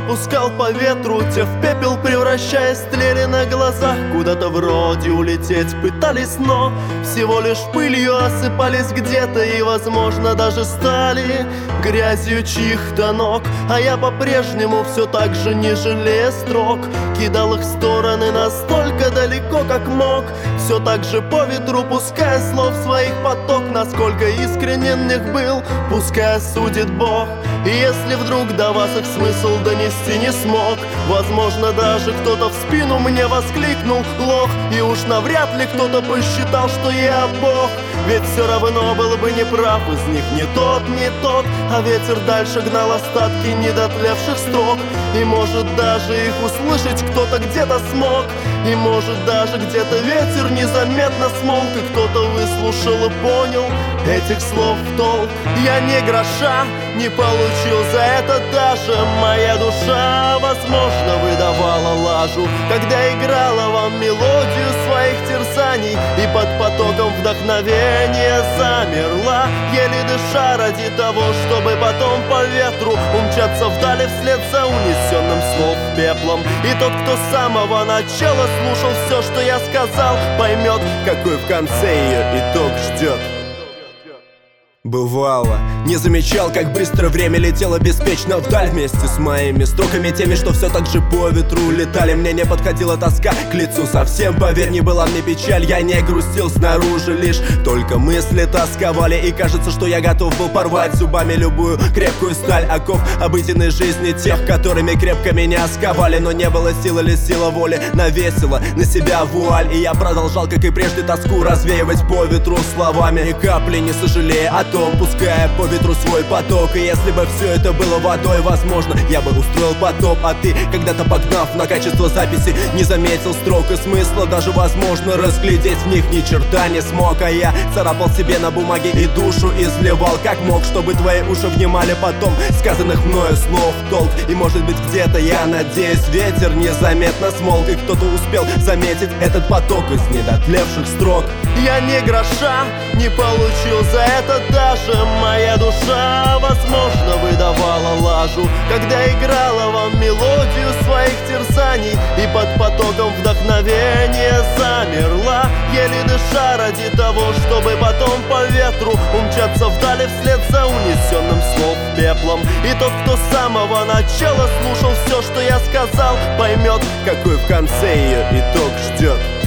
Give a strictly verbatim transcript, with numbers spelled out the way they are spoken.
пускал по ветру, те в пепел превращаясь, тлели на глазах. Куда-то вроде улететь пытались, но всего лишь пылью осыпались где-то, и, возможно, даже стали грязью чьих-то ног. А я по-прежнему все так же, не жалея строк, кидал их в стороны настолько далеко, как мог, все так же по ветру пуская слов своих поток. Насколько искренен в них был, пускай осудит Бог. И если вдруг до вас их смысл донести не смог, возможно, даже кто-то в спину мне воскликнул: лох. И уж навряд ли кто-то посчитал, что я Бог. Ведь все равно был бы неправ из них ни тот, ни тот. А ветер дальше гнал остатки недотлевших строк. И может даже их услышать кто-то где-то смог. И может даже где-то ветер незаметно смолк, и кто-то выслушал и понял этих слов в толк. Я ни гроша не получил за это даже. Моя душа, возможно, выдавала лажу, когда играла вам мелодию своих терзаний, и под потоком вдохновения замерла, еле дыша, ради того, чтобы потом по ветру умчаться вдали вслед за унесенным слов пеплом. И тот, кто с самого начала слушал все, что я сказал, поймет, какой в конце ее итог ждет. Бывало, не замечал, как быстро время летело беспечно вдаль, вместе с моими строками, теми, что все так же по ветру летали. Мне не подходила тоска к лицу совсем, поверь, не была мне печаль. Я не грустил снаружи, лишь только мысли тосковали. И кажется, что я готов был порвать зубами любую крепкую сталь оков обыденной жизни тех, которыми крепко меня сковали. Но не было силы или сила воли навесила на себя вуаль, и я продолжал, как и прежде, тоску развеивать по ветру словами, ни капли не сожалея о том, пуская по ветру свой поток. И если бы все это было водой, возможно, я бы устроил потоп. А ты, когда-то погнав на качество записи, не заметил строк и смысла, даже, возможно, разглядеть в них ни черта не смог. А я царапал себе на бумаге и душу изливал как мог, чтобы твои уши внимали потом сказанных мною слов толк. И может быть где-то, я надеюсь, ветер незаметно смолк, и кто-то успел заметить этот поток из недотлевших строк. Я ни гроша не получил за это даже. Моя душа, возможно, выдавала лажу, когда играла вам мелодию своих терзаний, и под потоком вдохновения замерла, еле дыша, ради того, чтобы потом по ветру умчаться вдали вслед за унесенным слов пеплом. И тот, кто с самого начала слушал все, что я сказал, поймет, какой в конце ее итог ждет.